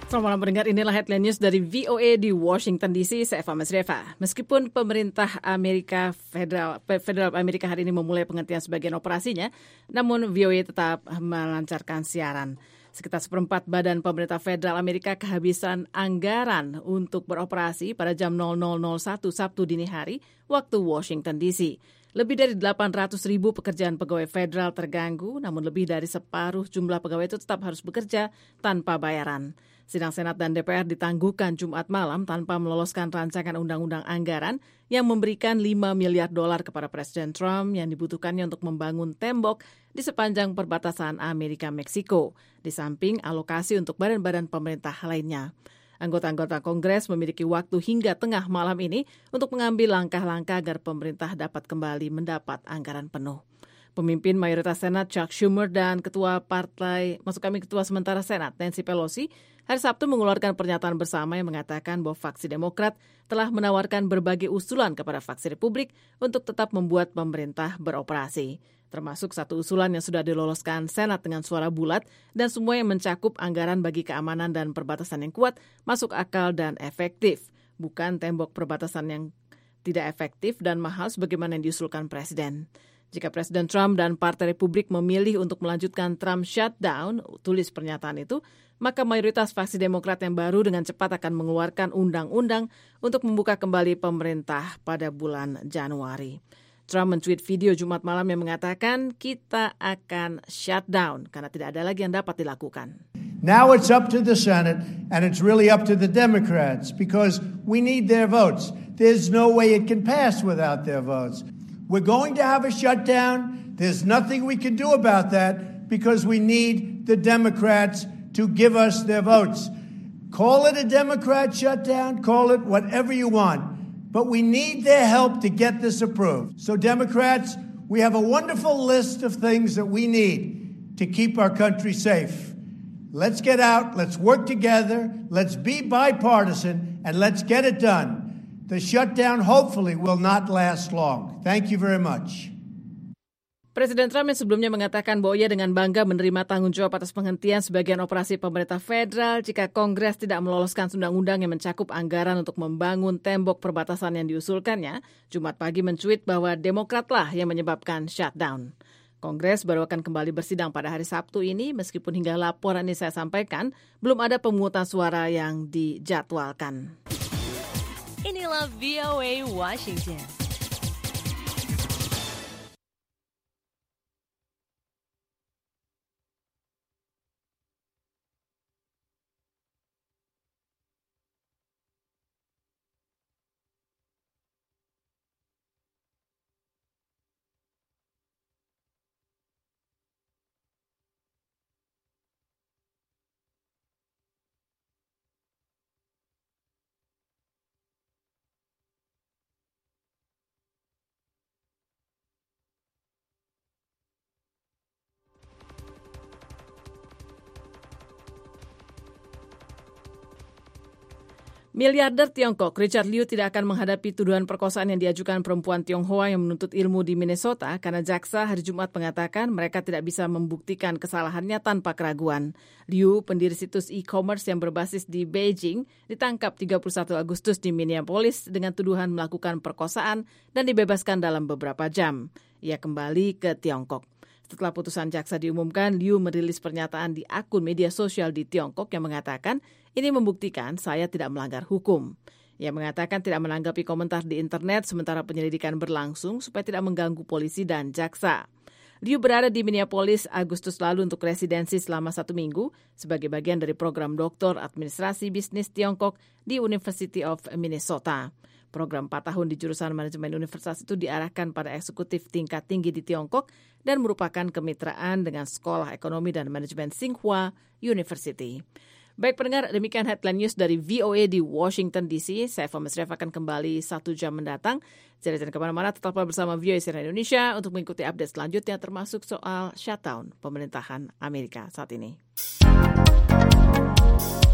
Selamat malam pendengar, inilah headline news dari VOA di Washington DC. Saya Eva Masreva. Meskipun pemerintah Federal Amerika hari ini memulai penghentian sebagian operasinya, namun VOA tetap melancarkan siaran. Sekitar seperempat badan pemerintah Federal Amerika kehabisan anggaran untuk beroperasi pada jam 00.01 Sabtu dini hari waktu Washington DC. Lebih dari 800.000 pekerjaan pegawai federal terganggu, namun lebih dari separuh jumlah pegawai itu tetap harus bekerja tanpa bayaran. Sidang Senat dan DPR ditangguhkan Jumat malam tanpa meloloskan rancangan undang-undang anggaran yang memberikan $5 miliar kepada Presiden Trump yang dibutuhkannya untuk membangun tembok di sepanjang perbatasan Amerika-Meksiko, di samping alokasi untuk badan-badan pemerintah lainnya. Anggota-anggota Kongres memiliki waktu hingga tengah malam ini untuk mengambil langkah-langkah agar pemerintah dapat kembali mendapat anggaran penuh. Pemimpin mayoritas Senat Chuck Schumer dan Ketua Sementara Senat Nancy Pelosi hari Sabtu mengeluarkan pernyataan bersama yang mengatakan bahwa faksi Demokrat telah menawarkan berbagai usulan kepada faksi Republik untuk tetap membuat pemerintah beroperasi. Termasuk satu usulan yang sudah diloloskan Senat dengan suara bulat dan semua yang mencakup anggaran bagi keamanan dan perbatasan yang kuat, masuk akal dan efektif. Bukan tembok perbatasan yang tidak efektif dan mahal sebagaimana yang diusulkan Presiden. Jika Presiden Trump dan Partai Republik memilih untuk melanjutkan Trump shutdown, tulis pernyataan itu, maka mayoritas faksi Demokrat yang baru dengan cepat akan mengeluarkan undang-undang untuk membuka kembali pemerintah pada bulan Januari. Trump men-tweet video Jumat malam yang mengatakan kita akan shutdown karena tidak ada lagi yang dapat dilakukan. Now it's up to the Senate and it's really up to the Democrats because we need their votes. There's no way it can pass without their votes. We're going to have a shutdown. There's nothing we can do about that because we need the Democrats to give us their votes. Call it a Democrat shutdown, call it whatever you want, but we need their help to get this approved. So Democrats, we have a wonderful list of things that we need to keep our country safe. Let's get out, let's work together, let's be bipartisan, and let's get it done. The shutdown hopefully will not last long. Thank you very much. Presiden Trump yang sebelumnya mengatakan bahwa ia dengan bangga menerima tanggung jawab atas penghentian sebagian operasi pemerintah federal jika Kongres tidak meloloskan undang-undang yang mencakup anggaran untuk membangun tembok perbatasan yang diusulkannya, Jumat pagi men-tweet bahwa Demokratlah yang menyebabkan shutdown. Kongres baru akan kembali bersidang pada hari Sabtu ini, meskipun hingga laporan ini saya sampaikan, belum ada pemungutan suara yang dijadwalkan. Inilah VOA Washington. Miliarder Tiongkok Richard Liu tidak akan menghadapi tuduhan perkosaan yang diajukan perempuan Tionghoa yang menuntut ilmu di Minnesota karena jaksa hari Jumat mengatakan mereka tidak bisa membuktikan kesalahannya tanpa keraguan. Liu, pendiri situs e-commerce yang berbasis di Beijing, ditangkap 31 Agustus di Minneapolis dengan tuduhan melakukan perkosaan dan dibebaskan dalam beberapa jam. Ia kembali ke Tiongkok. Setelah putusan jaksa diumumkan, Liu merilis pernyataan di akun media sosial di Tiongkok yang mengatakan, ini membuktikan saya tidak melanggar hukum. Ia mengatakan tidak menanggapi komentar di internet sementara penyelidikan berlangsung supaya tidak mengganggu polisi dan jaksa. Liu berada di Minneapolis Agustus lalu untuk residensi selama 1 minggu sebagai bagian dari program Doktor Administrasi Bisnis Tiongkok di University of Minnesota. Program 4 tahun di jurusan manajemen universitas itu diarahkan pada eksekutif tingkat tinggi di Tiongkok dan merupakan kemitraan dengan Sekolah Ekonomi dan Manajemen Tsinghua University. Baik pendengar, demikian headline news dari VOA di Washington DC. Saya Eva Masreva akan kembali 1 jam mendatang. Jadi jangan kemana-mana, tetaplah bersama VOA Siaran Indonesia untuk mengikuti update selanjutnya termasuk soal shutdown pemerintahan Amerika saat ini.